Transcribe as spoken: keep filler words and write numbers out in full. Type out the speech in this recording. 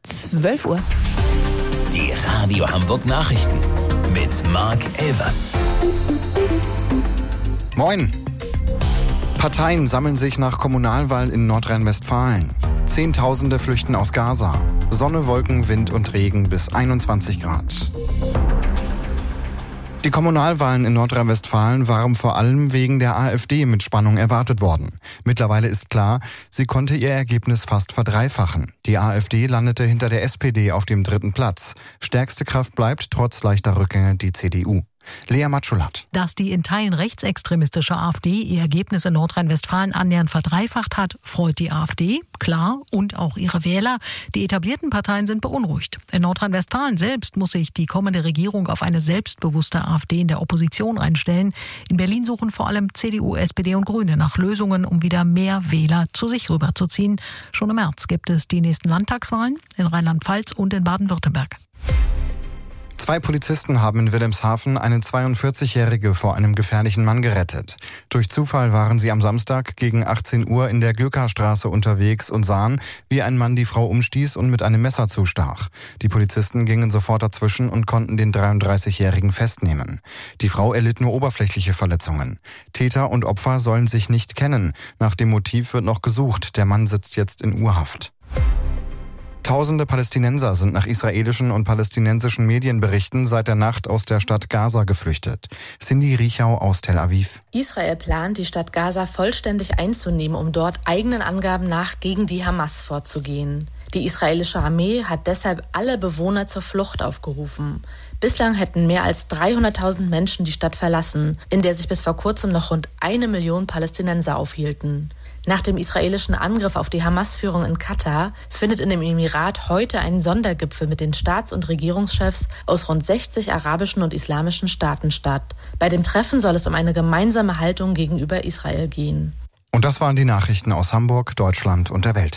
zwölf Uhr. Die Radio Hamburg Nachrichten mit Marc Elvers. Moin. Parteien sammeln sich nach Kommunalwahl in Nordrhein-Westfalen. Zehntausende flüchten aus Gaza. Sonne, Wolken, Wind und Regen bis einundzwanzig Grad. Die Kommunalwahlen in Nordrhein-Westfalen waren vor allem wegen der AfD mit Spannung erwartet worden. Mittlerweile ist klar, sie konnte ihr Ergebnis fast verdreifachen. Die AfD landete hinter der S P D auf dem dritten Platz. Stärkste Kraft bleibt trotz leichter Rückgänge die C D U. Lea Matschulat. Dass die in Teilen rechtsextremistische AfD ihr Ergebnis in Nordrhein-Westfalen annähernd verdreifacht hat, freut die AfD, klar, und auch ihre Wähler. Die etablierten Parteien sind beunruhigt. In Nordrhein-Westfalen selbst muss sich die kommende Regierung auf eine selbstbewusste AfD in der Opposition einstellen. In Berlin suchen vor allem C D U, S P D und Grüne nach Lösungen, um wieder mehr Wähler zu sich rüberzuziehen. Schon im März gibt es die nächsten Landtagswahlen in Rheinland-Pfalz und in Baden-Württemberg. Zwei Polizisten haben in Wilhelmshaven eine zweiundvierzigjährige vor einem gefährlichen Mann gerettet. Durch Zufall waren sie am Samstag gegen achtzehn Uhr in der Gürkerstraße unterwegs und sahen, wie ein Mann die Frau umstieß und mit einem Messer zustach. Die Polizisten gingen sofort dazwischen und konnten den dreiunddreißigjährigen festnehmen. Die Frau erlitt nur oberflächliche Verletzungen. Täter und Opfer sollen sich nicht kennen. Nach dem Motiv wird noch gesucht. Der Mann sitzt jetzt in Urhaft. Tausende Palästinenser sind nach israelischen und palästinensischen Medienberichten seit der Nacht aus der Stadt Gaza geflüchtet. Cindy Riechau aus Tel Aviv. Israel plant, die Stadt Gaza vollständig einzunehmen, um dort eigenen Angaben nach gegen die Hamas vorzugehen. Die israelische Armee hat deshalb alle Bewohner zur Flucht aufgerufen. Bislang hätten mehr als dreihunderttausend Menschen die Stadt verlassen, in der sich bis vor kurzem noch rund eine Million Palästinenser aufhielten. Nach dem israelischen Angriff auf die Hamas-Führung in Katar findet in dem Emirat heute ein Sondergipfel mit den Staats- und Regierungschefs aus rund sechzig arabischen und islamischen Staaten statt. Bei dem Treffen soll es um eine gemeinsame Haltung gegenüber Israel gehen. Und das waren die Nachrichten aus Hamburg, Deutschland und der Welt.